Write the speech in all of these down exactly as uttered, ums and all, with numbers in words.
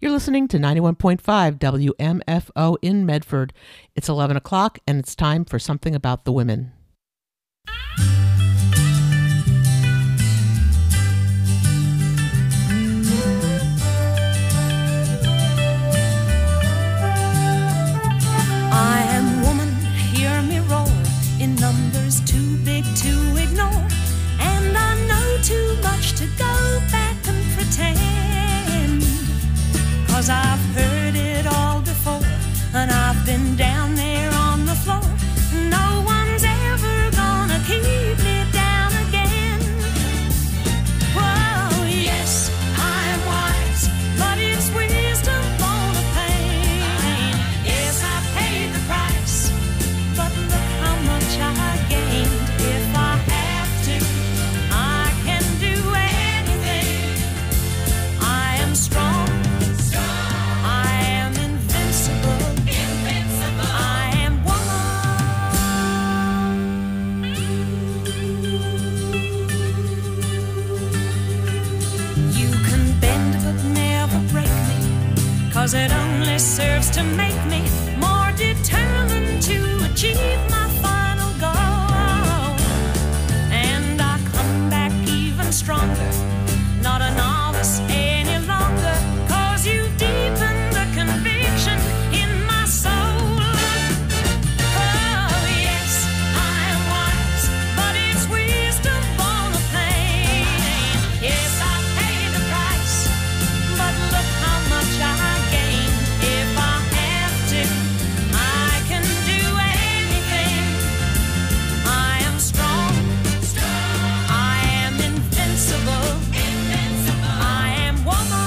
You're listening to ninety-one point five W M F O in Medford. It's eleven o'clock and it's time for Something About the Women. I am woman, hear me roar, in numbers too big to ignore, and I know too much to go back and pretend, 'cause I've heard it all before, and I've been down there on the floor. No one's ever gonna keep me down again. Whoa, yes, I am wise, but it's wisdom born of pain. Yes, I paid the price, but look how much I gained. If I have to, I can do anything. I am strong, I am invincible, invincible. I am woman. You can bend but never break me, 'cause it only serves to make me more determined to achieve my final goal. And I come back even stronger, not a novice any longer, 'cause you've deepened the conviction in my soul. Oh yes, I am wise, but it's wisdom born of pain. Yes, I paid the price, but look how much I gained. If I have to, I can do anything. I am strong, I am invincible, invincible. I am woman.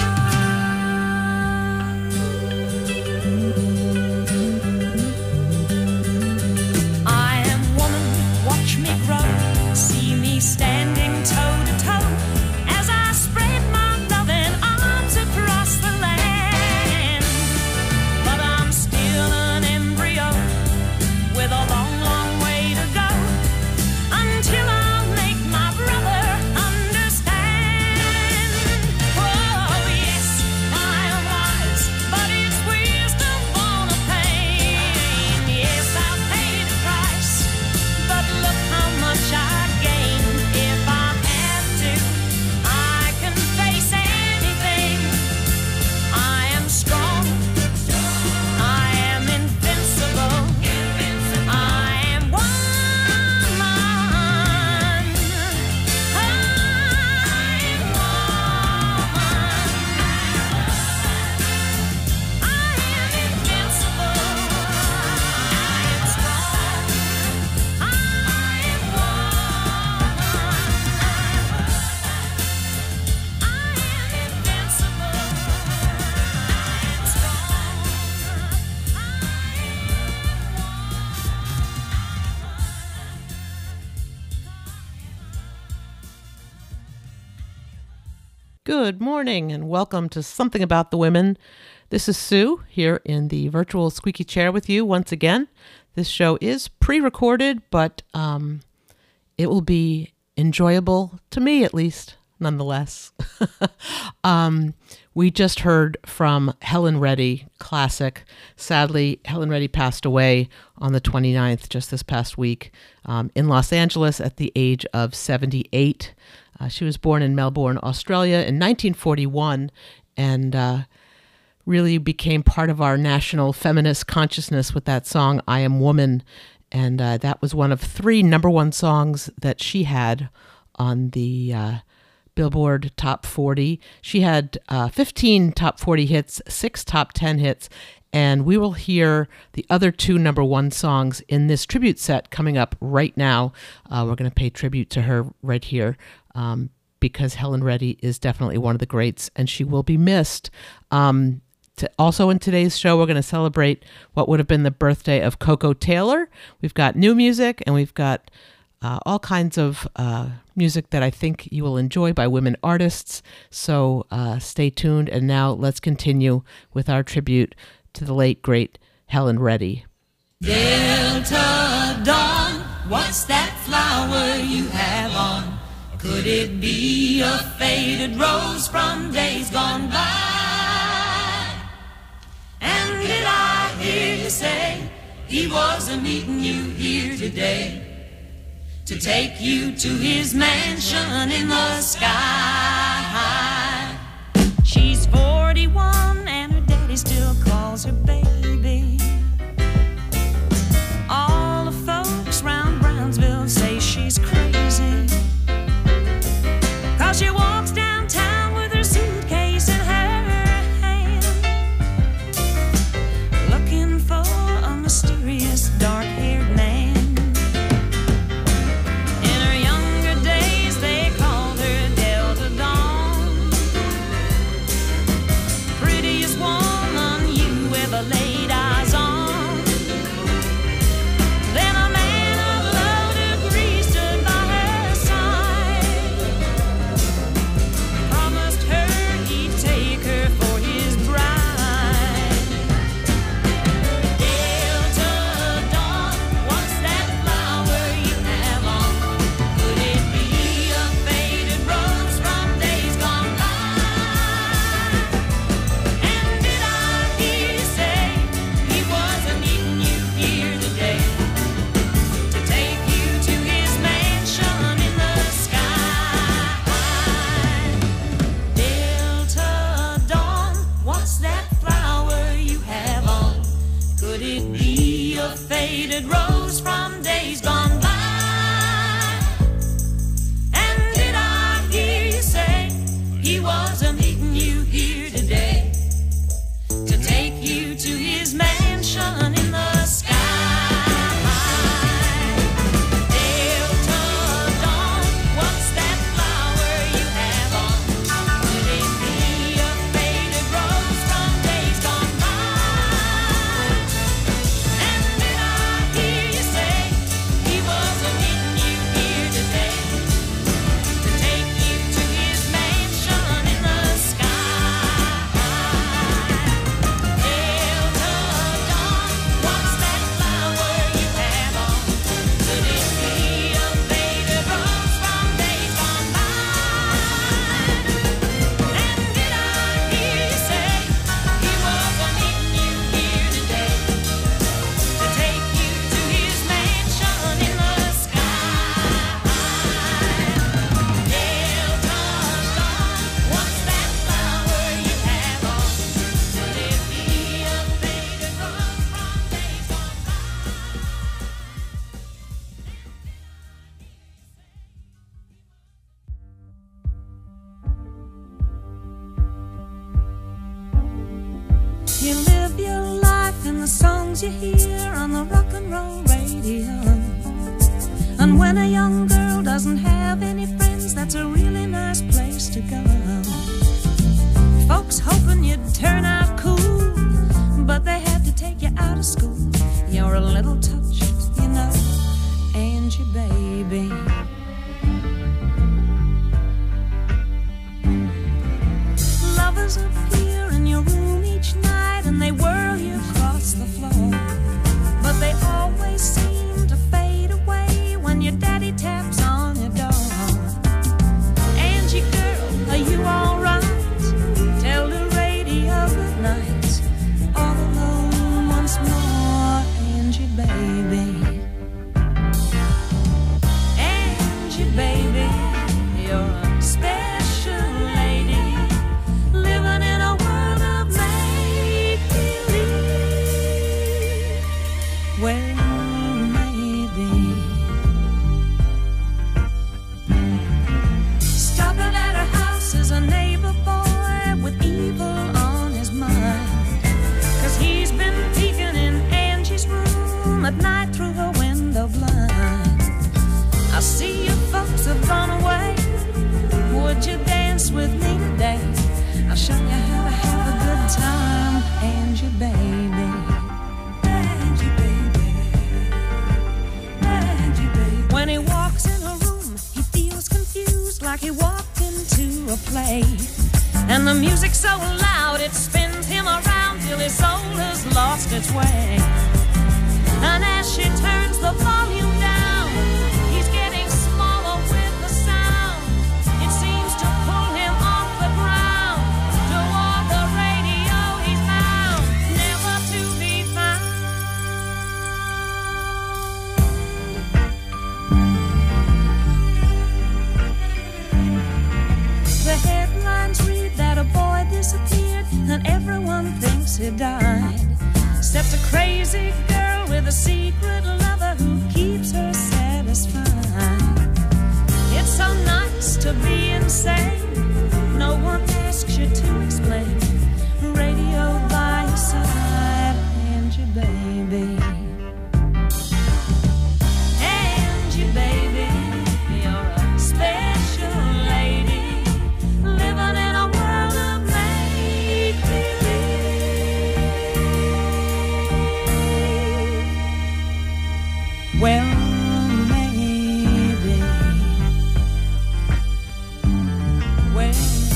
I am woman, watch me grow, see me standing toe to toe, as I spread my loving arms across the land. But I'm still an embryo, with a long, long way to go, until I'll make my brother understand. Oh yes, I am wise, but it's wisdom born of pain. Yes, I paid the price, but look how much I gained. If I have to, I can face anything. I am strong, I am invincible, I am woman. I am woman. I am invincible, I am strong, I am woman. I am invincible, I am strong, I Good morning and welcome to Something About the Women. This is Sue here in the virtual squeaky chair with you once again. This show is pre-recorded, but um, it will be enjoyable, to me at least, nonetheless. um, we just heard from Helen Reddy, classic. Sadly, Helen Reddy passed away on the twenty-ninth, just this past week, um, in Los Angeles at the age of seventy-eight. Uh, she was born in Melbourne, Australia in nineteen forty-one, and uh, really became part of our national feminist consciousness with that song, I Am Woman. And uh, that was one of three number one songs that she had on the uh, Billboard Top forty. She had uh, fifteen top forty hits, six top ten hits, and we will hear the other two number one songs in this tribute set coming up right now. Uh, we're going to pay tribute to her right here um, because Helen Reddy is definitely one of the greats, and she will be missed. Um, to, also in today's show, we're going to celebrate what would have been the birthday of Coco Taylor. We've got new music, and we've got uh, all kinds of uh, music that I think you will enjoy by women artists. So uh, stay tuned, and now let's continue with our tribute to the late, great Helen Reddy. Delta Dawn, what's that flower you have on? Could it be a faded rose from days gone by? he wasn't meeting you here today to take you to his mansion in the sky. She's forty-one and her daddy still calls her baby. All the folks round Brownsville say she's crazy, 'cause she walks downtown with her suitcase in her hand, looking for a mysterious dark-haired man. In her younger days they called her Delta Dawn, prettiest woman you ever laid eyes on. Then a man of low degree stood by her side, promised her he'd take her for his bride. Delta Dawn, what's that flower you have on? Could it be a faded rose from days gone by? And did I hear you say he wasn't meeting you here today to take you to his mansion in the sky? Delta Dawn, what's that flower you have on? Could it be a faded rose from days gone by? And did I hear you say he wasn't meeting you here today to take you to his mansion in the sky? Delta Dawn, what's that flower you have on? Could it be a faded rose from days gone by? And did I hear you say he wasn't meeting you here today to take you to his mansion in the sky? Delta Dawn, what's that flower you have on? Could it be a faded rose from days gone by? And did I hear you say he wasn't meeting you here today to take you to his mansion in the sky? Delta Dawn, what's that flower you have on? Could it be a faded rose from days gone by? You live your life in the songs you hear on the rock and roll radio. And when a young girl doesn't have any friends, that's a really nice place to go. Folks hoping you'd turn out cool, but they had to take you out of school. You're a little touched, you know, Angie, baby. Lovers appear in your room each night and they whirl you across the floor, but they always seem to fade away when your daddy taps on your door. Angie, girl, are you alright? Tell the radio good night. All alone once more, Angie, baby. Angie, baby, you're a special lady, living in a world of make-believe. Well, maybe stopping at her house is a neighbor boy with evil on his mind, 'cause he's been peeking in Angie's room at night through her window blind. I see your folks have gone away. Would you dance with me today? I'll show you how to have a good time, Angie, baby. Angie, baby. Angie, baby. When he walks in her room, he feels confused, like he walked into a play. And the music's so loud, it spins him around till his soul has lost its way. And as she turns the volume down, he's getting smaller with the sound. It seems to pull him off the ground. Toward the radio he's bound, never to be found. since he died. Except a crazy girl with a secret lover who keeps her satisfied. It's so nice to be insane. No one asks you to explain. Radio by your side, Angie, baby. Angie, baby, you're a special lady, living in a world of make-believe. Well, maybe. Well,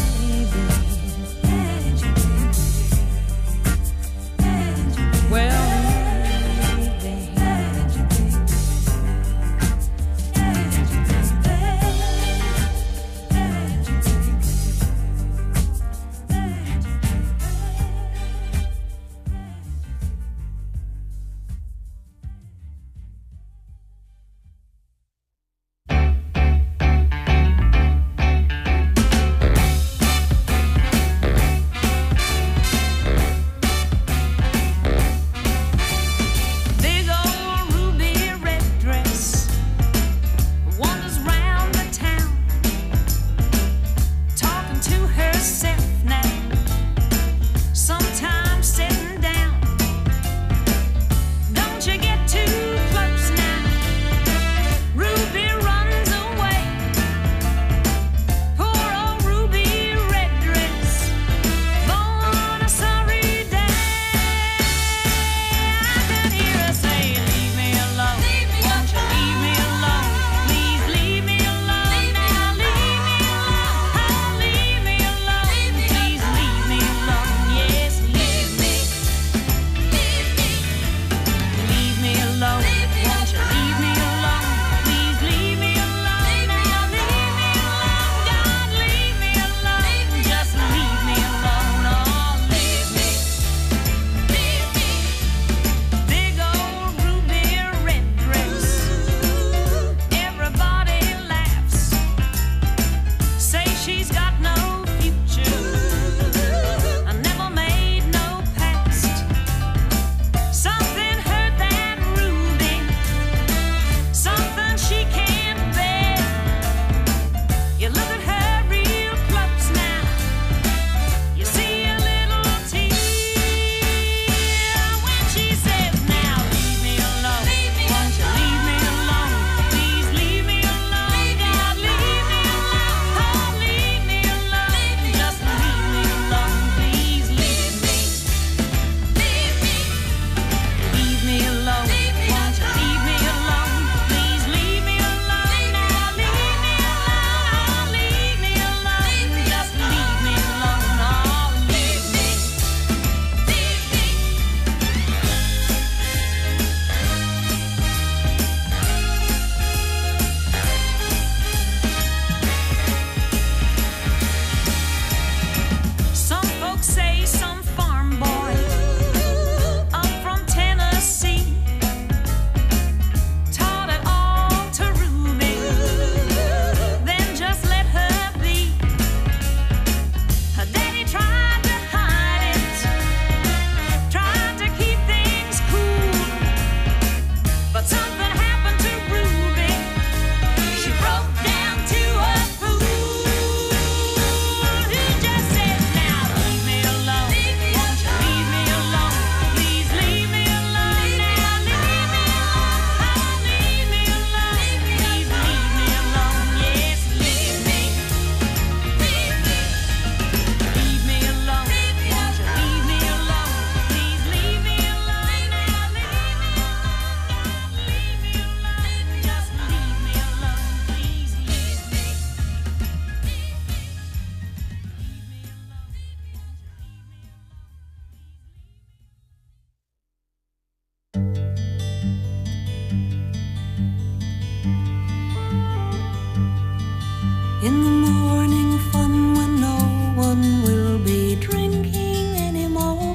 In the morning fun when no one will be drinking any more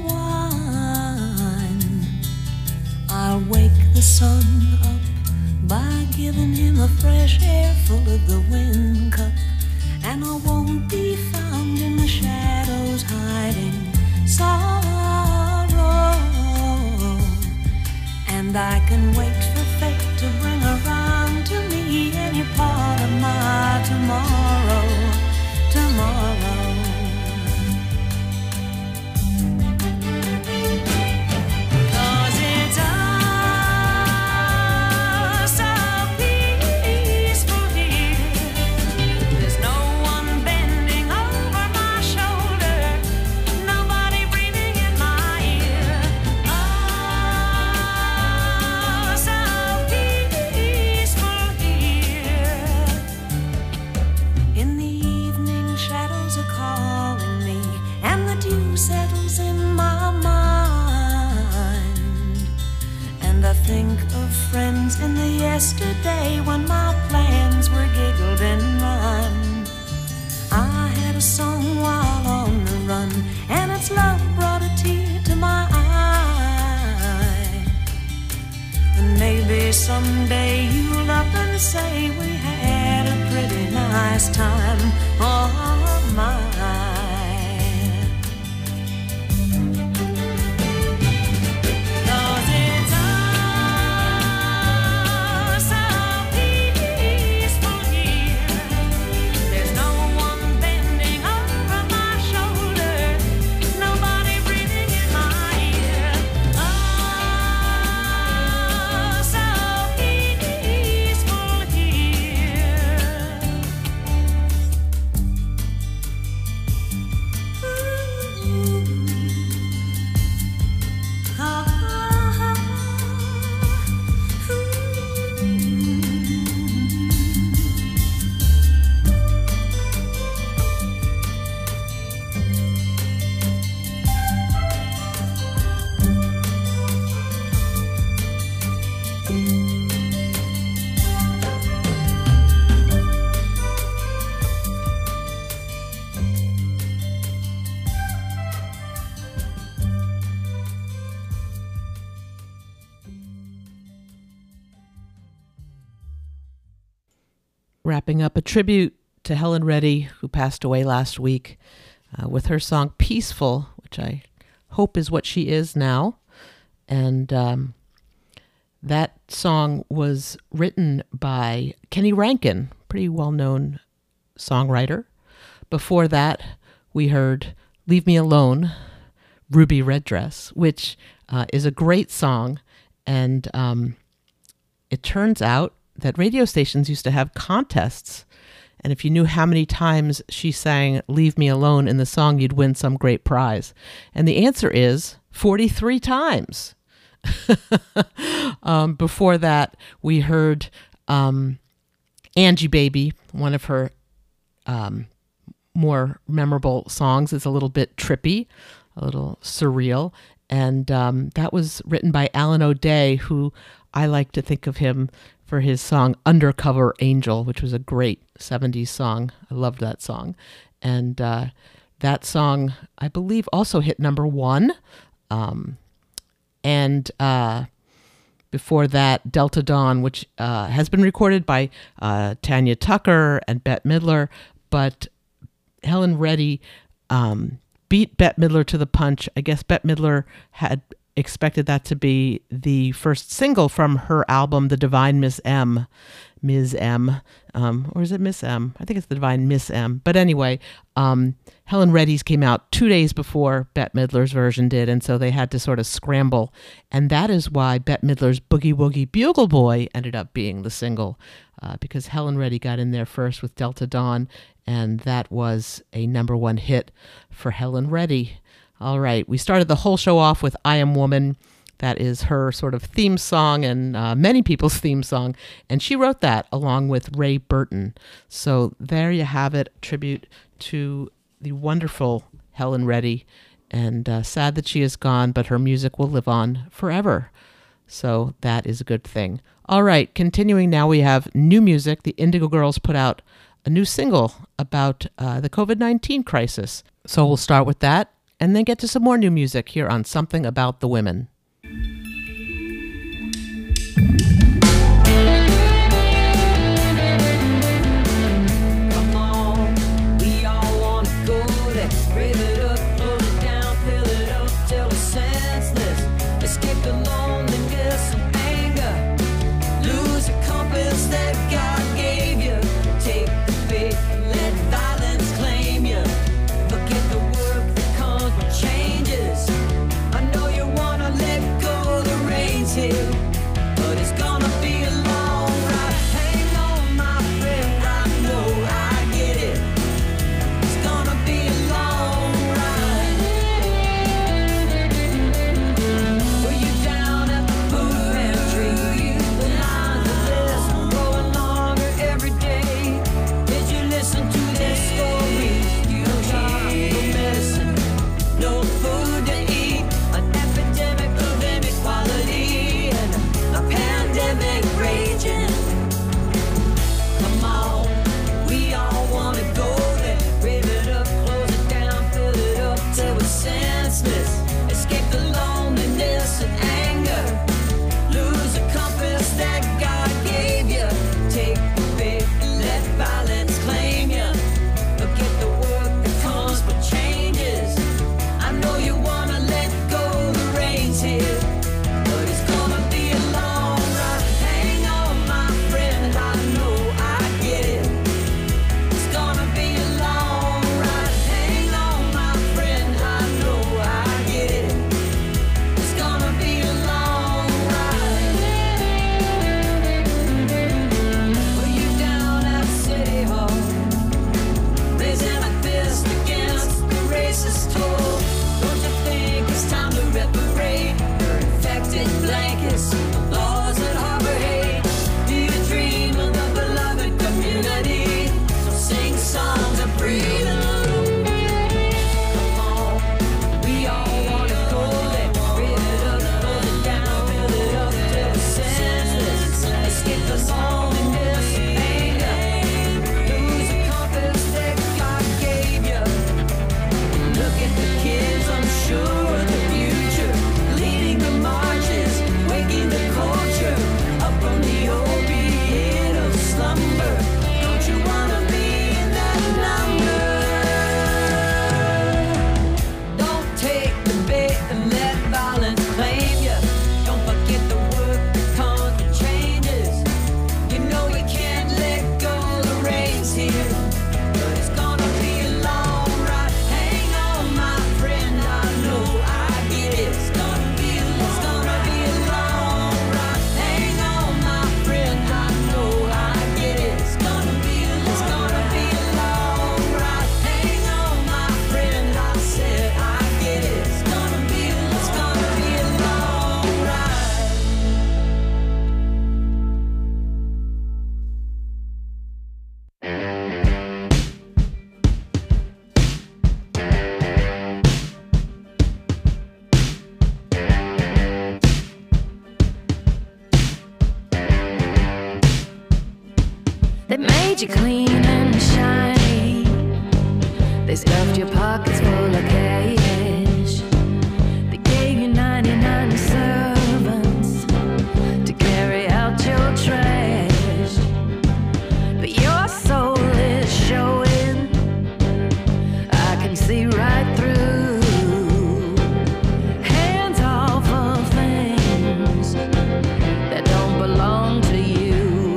wine, I'll wake the sun up by giving him a fresh air full of the wind cup, and I won't be found in the shadows hiding sorrow. And I can wait for fate to bring around to me any part of my tomorrow, tomorrow. Cause it's all so peaceful here. There's no one bending over my shoulder, nobody breathing in my ear. Oh, so peaceful here. In the evening, shadows are calling me, and the dew settles in my mind. And I think of friends in the yesterday when my plans were giggled and rhymed. I had a song while on the run, and its love brought a tear to my eye. And maybe someday you'll up and say we had a pretty nice time. Oh my. Cause it's all so peaceful here. There's no one bending over my shoulder, nobody breathing in my ear. Oh, so peaceful here. Wrapping up a tribute to Helen Reddy, who passed away last week, uh, with her song Peaceful, which I hope is what she is now. And um, that song was written by Kenny Rankin, pretty well-known songwriter. Before that, we heard Leave Me Alone, Ruby Red Dress, which uh, is a great song. And um, it turns out that radio stations used to have contests. And if you knew how many times she sang Leave Me Alone in the song, you'd win some great prize. And the answer is forty-three times. um, before that, we heard um, Angie Baby, one of her um, more memorable songs. It's a little bit trippy, a little surreal. And um, that was written by Alan O'Day, who I like to think of him for his song Undercover Angel, which was a great seventies song. I loved that song. And uh, that song, I believe, also hit number one. Um, and uh, before that, Delta Dawn, which uh, has been recorded by uh, Tanya Tucker and Bette Midler, but Helen Reddy um, beat Bette Midler to the punch. I guess Bette Midler had expected that to be the first single from her album, The Divine Miss M. Miz M. Um, or is it Miss M? I think it's The Divine Miss M. But anyway, um, Helen Reddy's came out two days before Bette Midler's version did, and so they had to sort of scramble. And that is why Bette Midler's Boogie Woogie Bugle Boy ended up being the single, uh, because Helen Reddy got in there first with Delta Dawn, and that was a number one hit for Helen Reddy. All right, we started the whole show off with I Am Woman. That is her sort of theme song and uh, many people's theme song. And she wrote that along with Ray Burton. So there you have it, a tribute to the wonderful Helen Reddy. And uh, sad that she is gone, but her music will live on forever. So that is a good thing. All right, continuing now, we have new music. The Indigo Girls put out a new single about uh, the COVID nineteen crisis. So we'll start with that and then get to some more new music here on Something About the Women. Come on, we all want to go there. Rave it up, close it down, fill it up till it's senseless. Escape the loneliness and made you clean and shiny. They stuffed your pockets full of cash. They gave you ninety-nine servants to carry out your trash. But your soul is showing. I can see right through. Hands off of things that don't belong to you.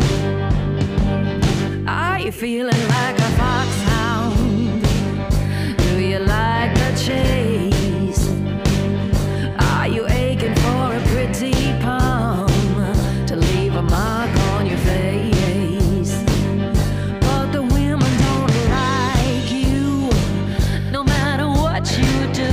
Are you feeling like a foxhound? Do you like the chase? Are you aching for a pretty palm to leave a mark on your face? But the women don't like you, no matter what you do.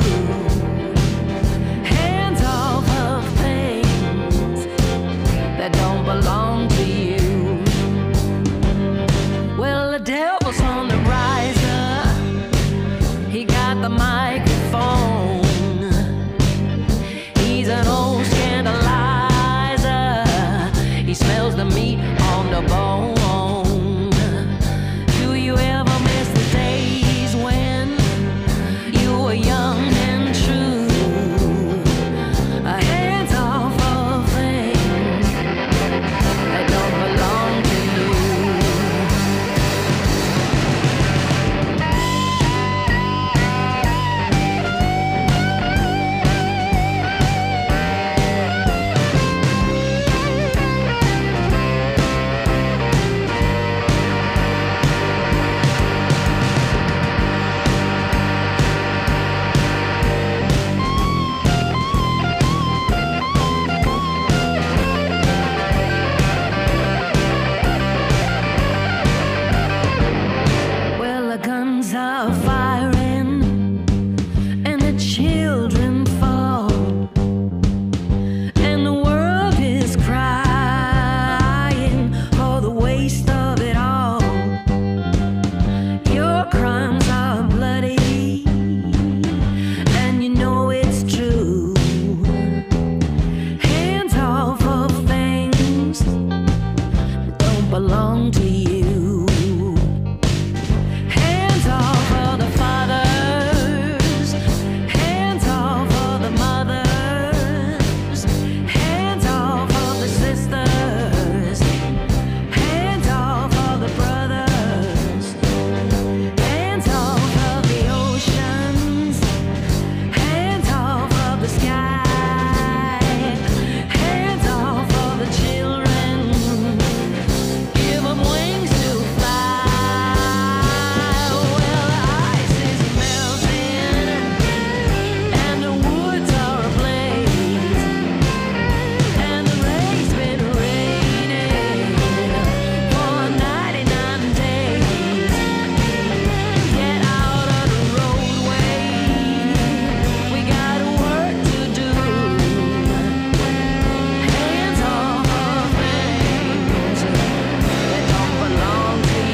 Hands off of things that don't belong to you. Well, the devil's on the riser. He got the microphone. He's an old scandalizer. He smells the meat on the bone. Do you ever miss the days when you were young and true? Hands off of things that don't belong to you. Well, the guns are firing and the children fall, and the world is crying for the waste of it all. Your crimes are bloody, and you know it's true. Hands off of things that don't belong to you. Hands off of the fathers. Hands off of the mothers. Hands off of the sisters. Hands off of the brothers. Hands off of the oceans. Hands off of the sky. Hands off of the children. Give 'em wings to fly. Well, the ice is melting and the woods are ablaze, and the rain's been raining for ninety-nine days. Get out of the roadway, we got work to do. Hands off of things that don't belong to you.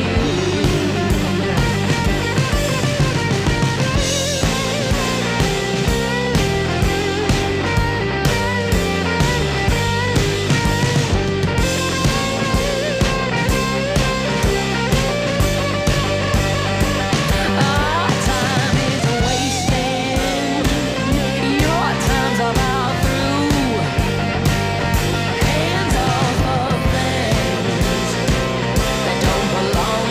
Our time is wasting. Your time's about through. Hands off of things that don't belong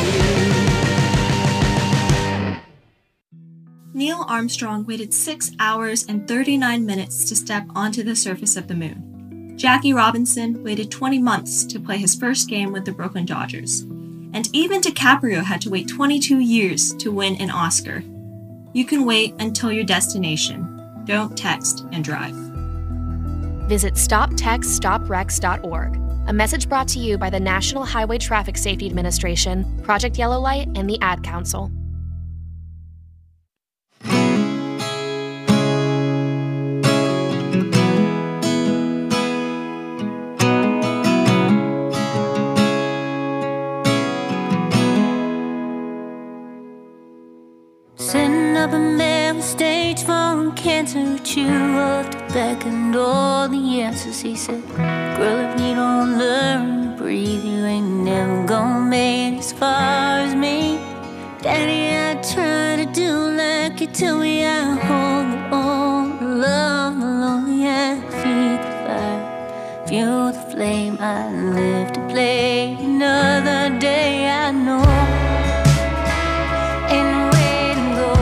to you. Neil Armstrong waited six hours and thirty-nine minutes to step onto the surface of the moon. Jackie Robinson waited twenty months to play his first game with the Brooklyn Dodgers. And even DiCaprio had to wait twenty-two years to win an Oscar. You can wait until your destination. Don't text and drive. Visit stop text stop wrecks dot org. A message brought to you by the National Highway Traffic Safety Administration, Project Yellow Light, and the Ad Council. Setting up a man with stage four cancer, chew up the back and all the answers. He said, girl, if you don't learn, breathe, you ain't never gonna make it as far as me. Daddy, I try to do like you tell me. I hold the old love, the lonely, I feed the fire, fuel the flame. I live to play another day. I know ain't no way to go.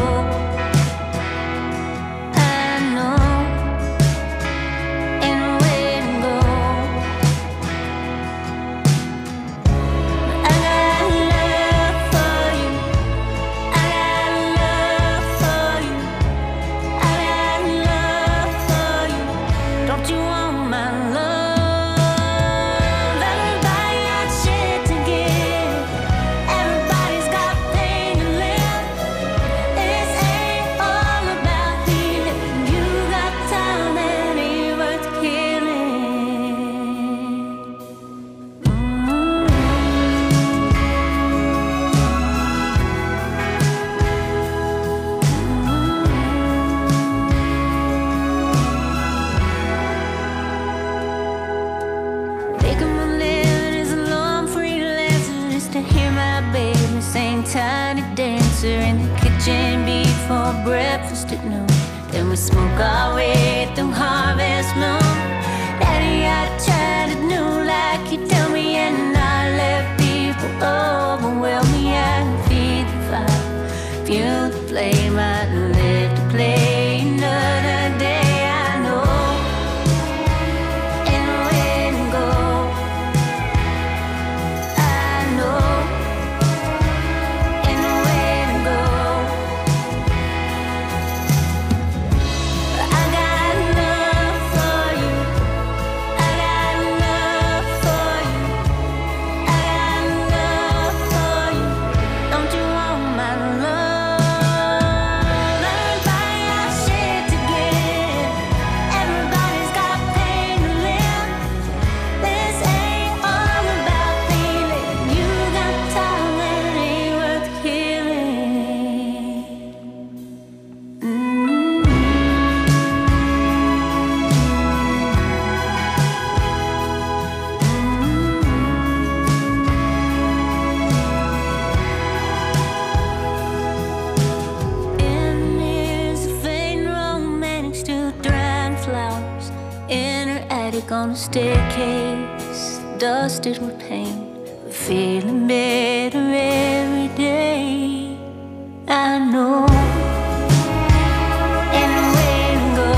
I know ain't no way to go. But I got love for you. I got love for you. I got love for you. Don't you want my love? Everybody got shit to give. Everybody's got pain to live. This ain't all about feeling. You got time that ain't worth killing. Making my living is a long free lesson, just to hear my baby sing tiny dancer in the kitchen before breakfast at noon. Then we smoke our way through harvest moon. Daddy, I try to do like you tell me, and I let people overwhelm me. I feed the fire, fuel the flame. I live to play another day. I know ain't no way to go. I know ain't no way to go. I got love for you. I got love for you. I got love for you. Don't you want my love? Everybody got shit to give. Everybody's got pain to live. This ain't all about feeling. You got time that ain't worth killing. In here's a faint romantic, still drying flowers in her attic on a staircase, dusted with pain, but feeling better every day. I know ain't no way to go.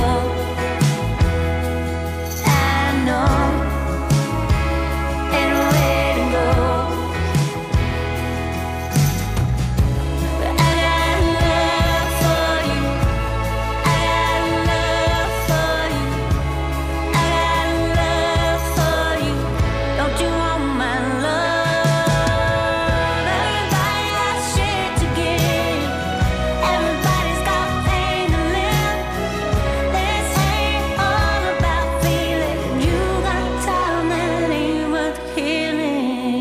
I know ain't no way to go. But I got love for you. I got love for you. I got love for you. Don't you want my love? Everybody got shit to give. Everybody's got pain to live. This ain't all about feeling. You got time that ain't worth killing.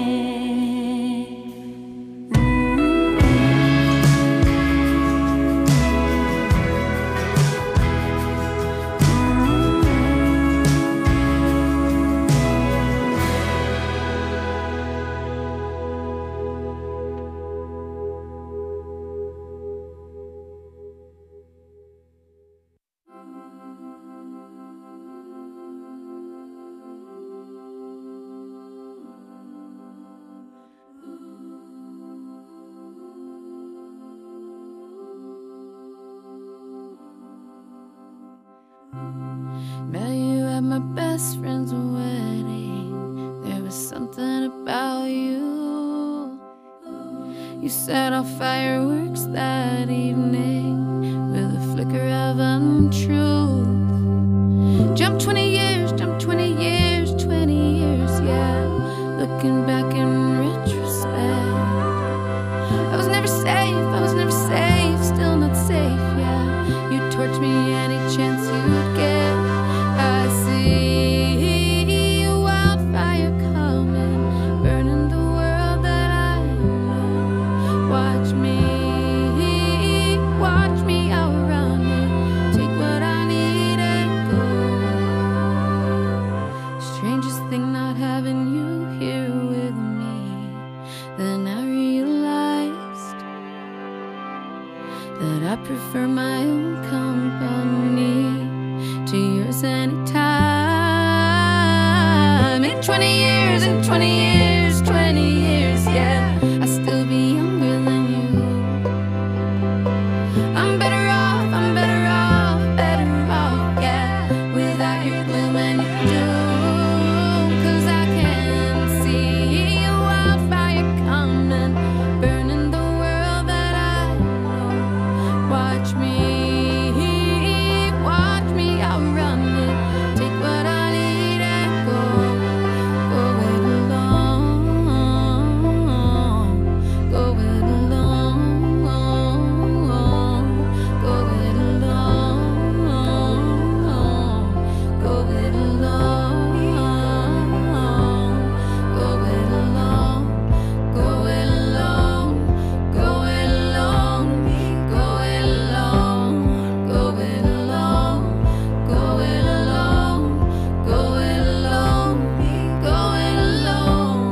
Met you at my best friend's wedding. There was something about you. You set off fireworks that evening with a flicker of untruth. Jump twenty years, jump twenty years, twenty years, yeah. Looking back in retrospect, I was never safe, I was never safe, still not safe, yeah. You torch me any chance you get. I see a wildfire coming, burning the world that I know. Watch me, watch me outrun it. Take what I need and go. twenty years and twenty years, twenty years, yeah, I'll still be younger than you. I'm better off, I'm better off, better off, yeah, without your gloom and your doom. 'Cause I can see a wildfire coming, burning the world that I know. Watch me, watch me outrun it. Take what I need and go, go it alone, go it alone, go it alone, go it alone, go it alone, go it alone, go it alone, go it alone, go it alone, go it alone, go it alone, go it alone.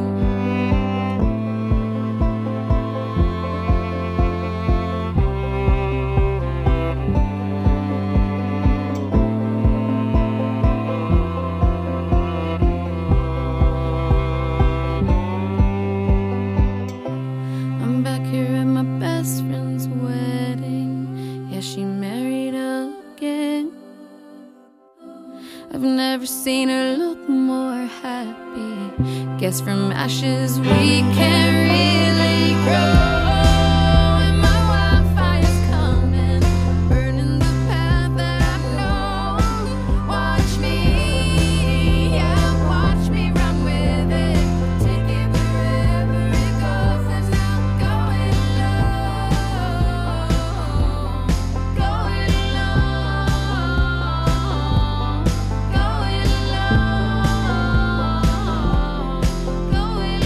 I'm back here at my best friend's wedding. Yeah, she married again. I've never seen her look more happy. Guess from ashes we can really grow. And my wildfire's coming, burning the path that I know. Watch me, yeah, watch me run with it. Take it wherever it goes, and I'm going low, going low, going low, going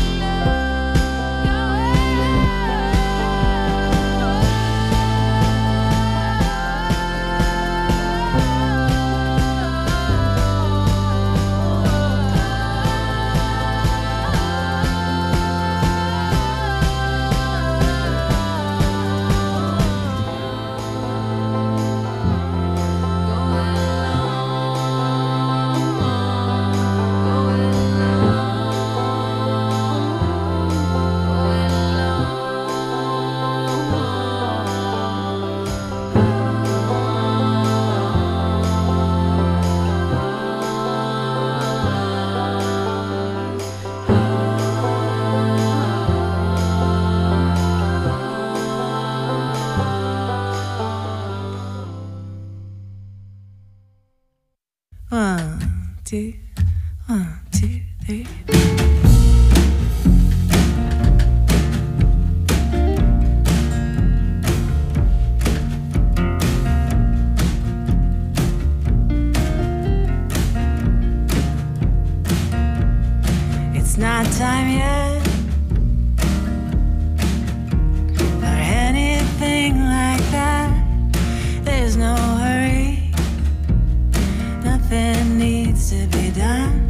One, two, one, two, three. It's not time yet or anything like that. There's no hurry. Nothing needs to be done.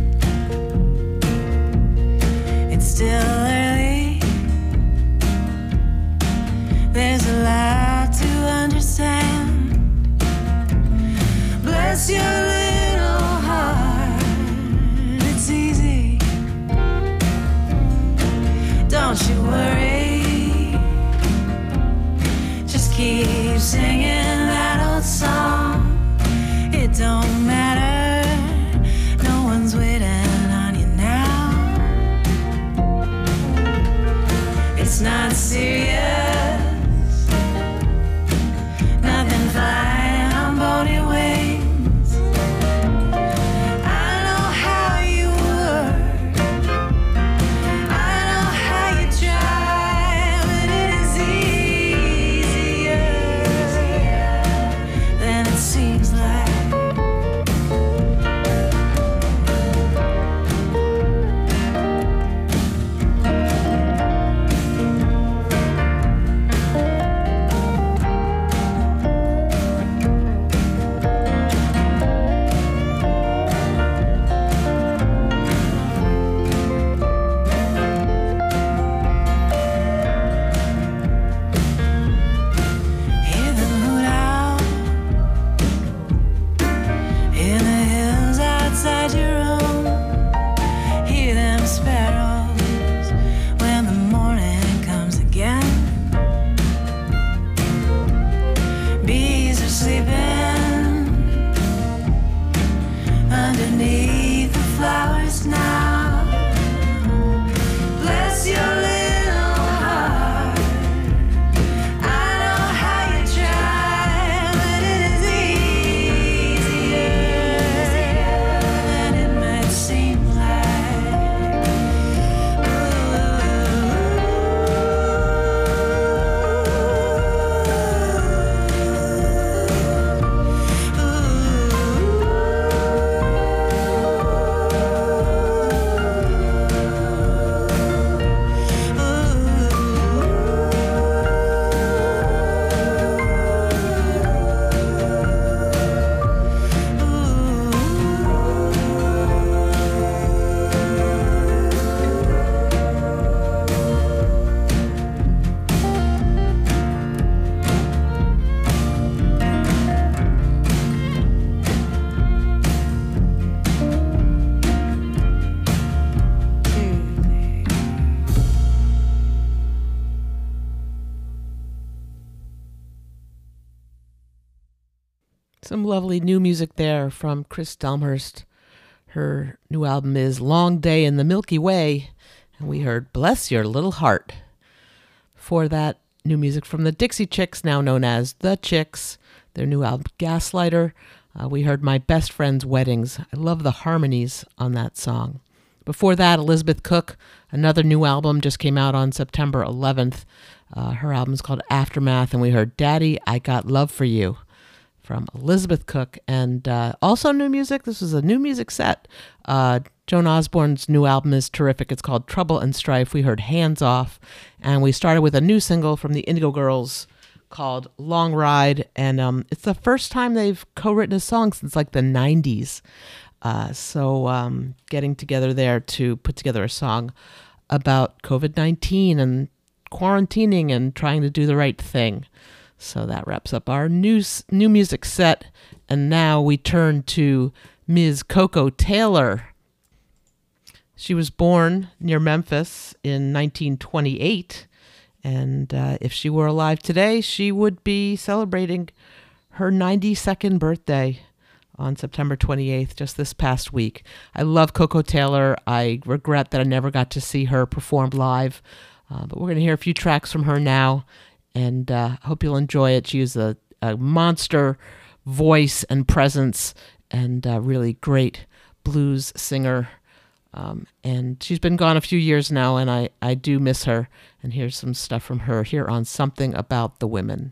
It's still early. There's a lot to understand. Bless your little heart. It's easy. Don't you worry. Just keep singing that old song. It don't matter, no one's waiting on you now. It's not serious, nothing flying on bony wings. I know how you work, I know how you try, but it is easier than it seems like. Some lovely new music there from Chris Delmhurst. Her new album is Long Day in the Milky Way, and we heard Bless Your Little Heart. Before that, new music from the Dixie Chicks, now known as The Chicks, their new album Gaslighter. Uh, we heard My Best Friend's Weddings. I love the harmonies on that song. Before that, Elizabeth Cook, another new album, just came out on September eleventh. Uh, her album is called Aftermath, and we heard Daddy, I Got Love for You from Elizabeth Cook. And uh, also new music, this was a new music set. Uh, Joan Osborne's new album is terrific. It's called Trouble and Strife. We heard Hands Off, and we started with a new single from the Indigo Girls called Long Ride, and um, it's the first time they've co-written a song since like the nineties. Uh, so um, getting together there to put together a song about covid nineteen and quarantining and trying to do the right thing. So that wraps up our new, new music set. And now we turn to Miz Koko Taylor. She was born near Memphis in nineteen twenty-eight. And uh, if she were alive today, she would be celebrating her ninety-second birthday on September twenty-eighth, just this past week. I love Koko Taylor. I regret that I never got to see her perform live. Uh, but we're going to hear a few tracks from her now, and uh, I hope you'll enjoy it. She has a, a monster voice and presence, and a really great blues singer. Um, and she's been gone a few years now, and I, I do miss her. And here's some stuff from her here on Something About the Women.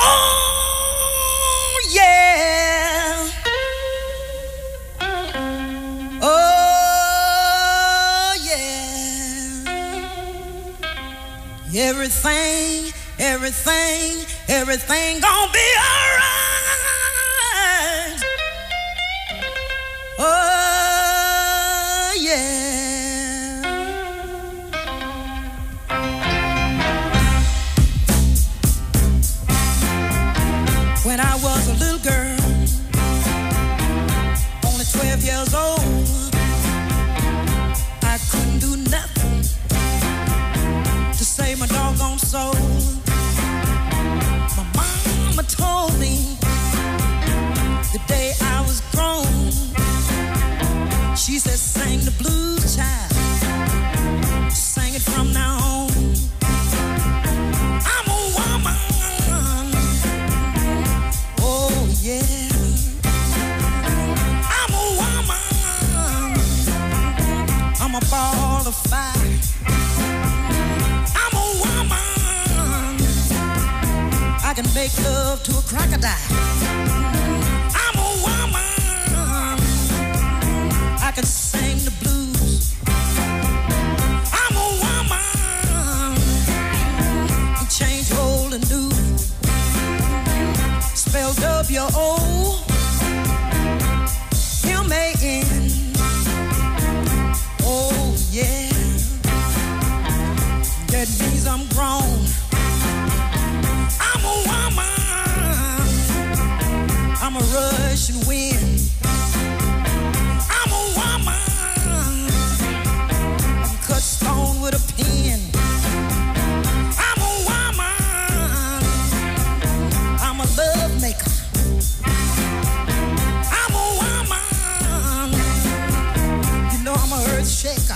Oh, yeah. Oh, yeah. Everything, everything, everything gonna be all right. Oh, yeah. When I was a little girl, only twelve years old, I couldn't do nothing to save my doggone soul. My mama told me the day I was grown, she said, sing the blues, child, sing it from now on. I'm a woman, oh yeah, I'm a woman, I'm a ball of fire, I'm a woman, I can make love to a crocodile, I'm a woman, I can sing the blues, I'm a woman, change old and new, spell W O M A N, oh yeah, that means I'm grown, I'm a woman, I'm a Russian wind, I'm a woman, I can cut stone with a pen, I'm a woman, I'm a love maker, I'm a woman, you know I'm a earth shaker.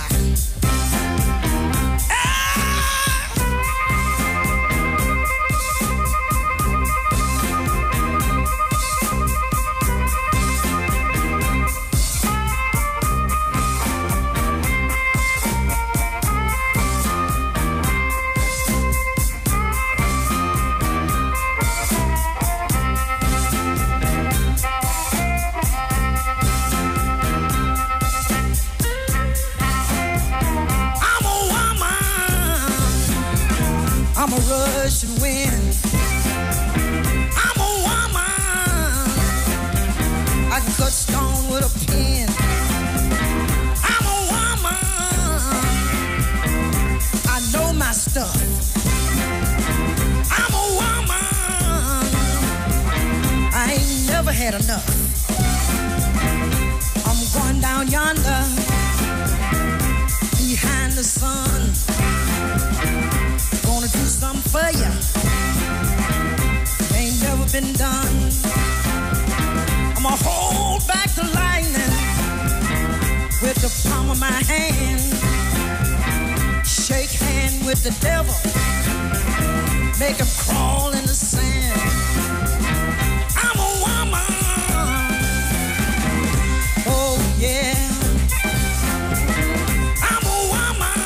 I'm a Russian wind, I'm a woman, I can cut stone with a pen, I'm a woman, I know my stuff, I'm a woman, I ain't never had enough, I'm going down yonder, behind the sun, gonna do something for ya, ain't never been done. with the devil, make him crawl in the sand. I'm a woman, oh yeah. I'm a woman,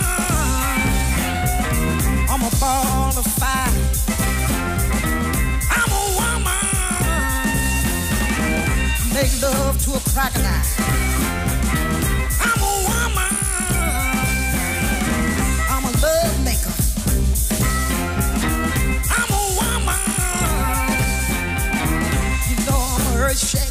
I'm a ball of fire. I'm a woman, make love to a crocodile. I'm a woman, I'm a love maker. I'm a woman, you know I'm a earth shaker.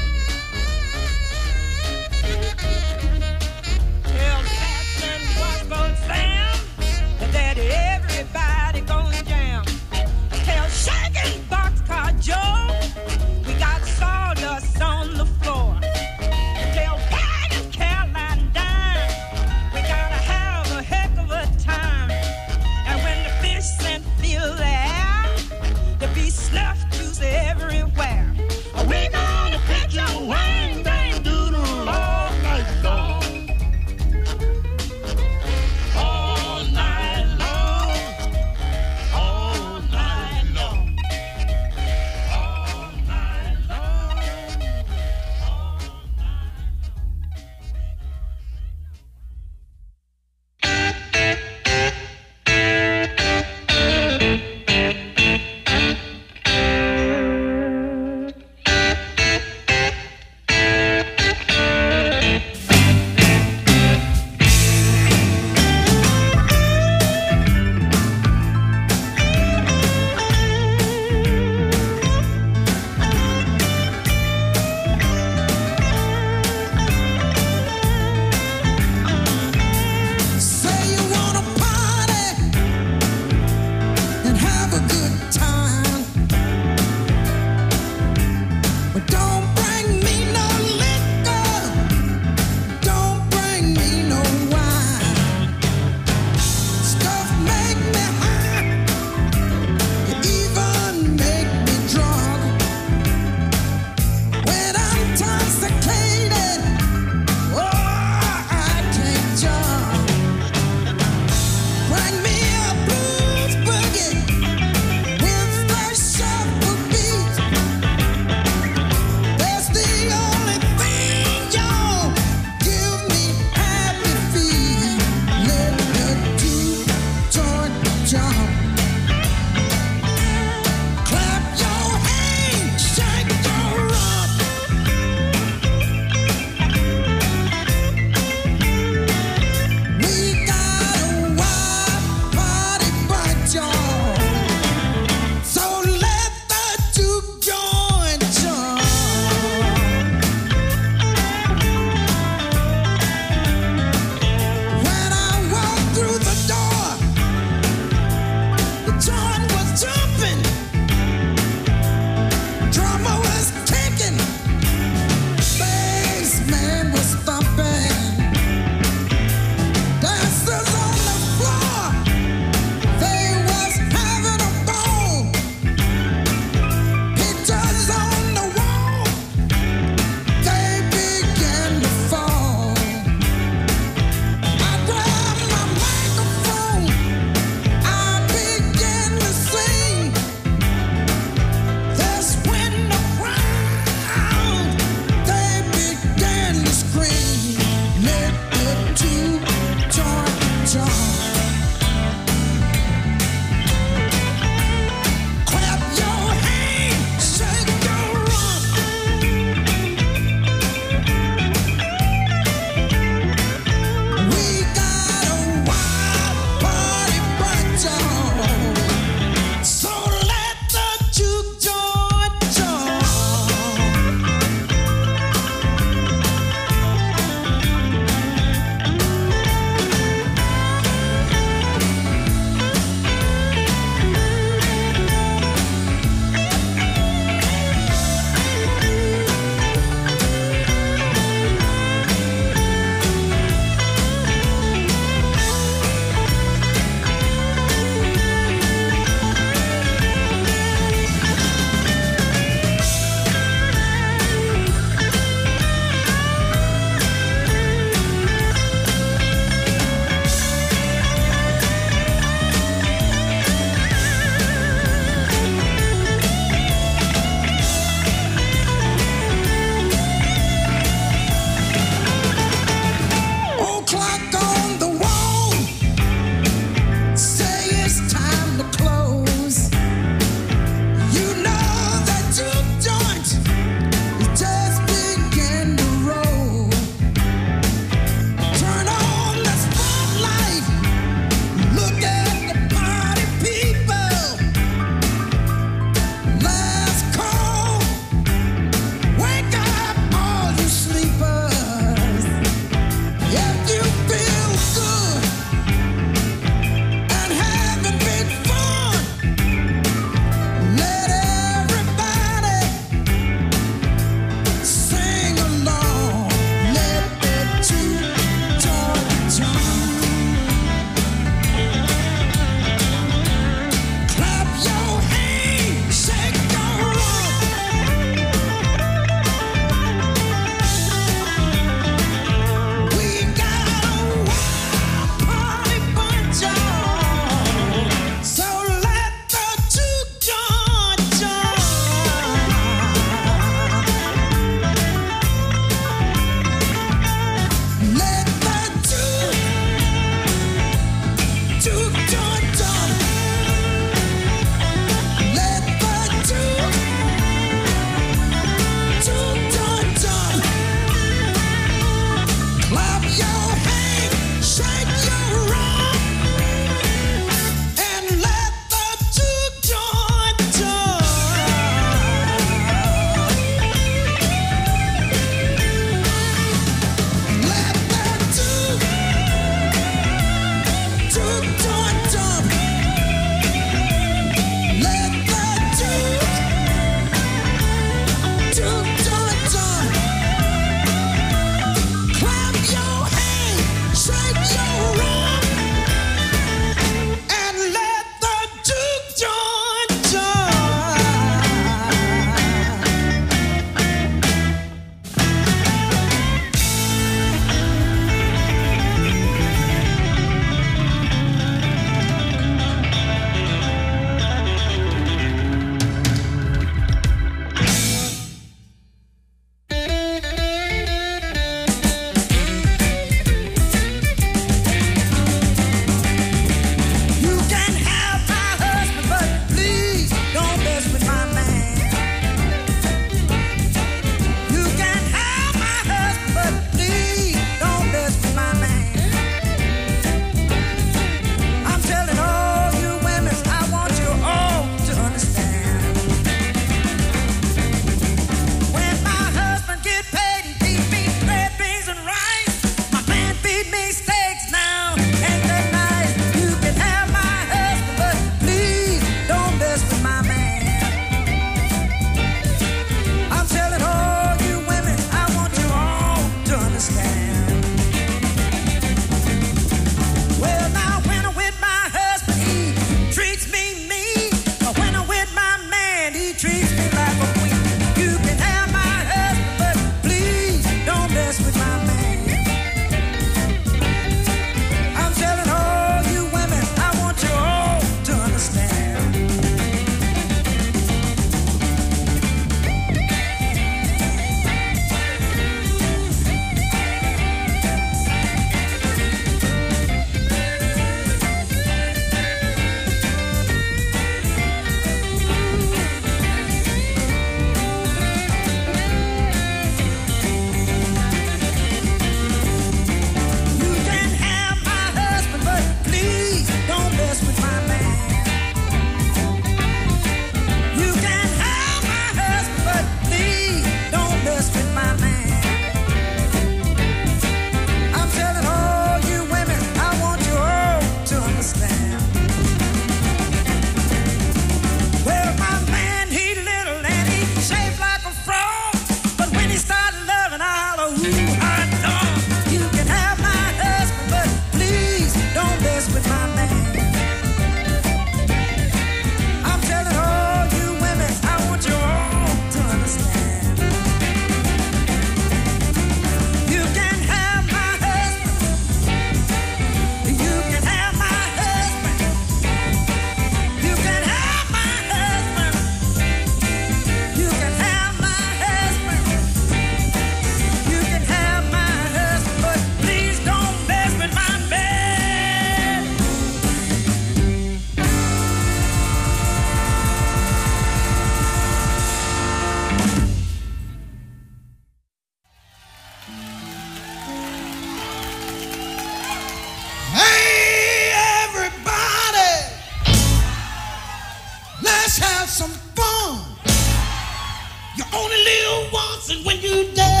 live once, and when you die,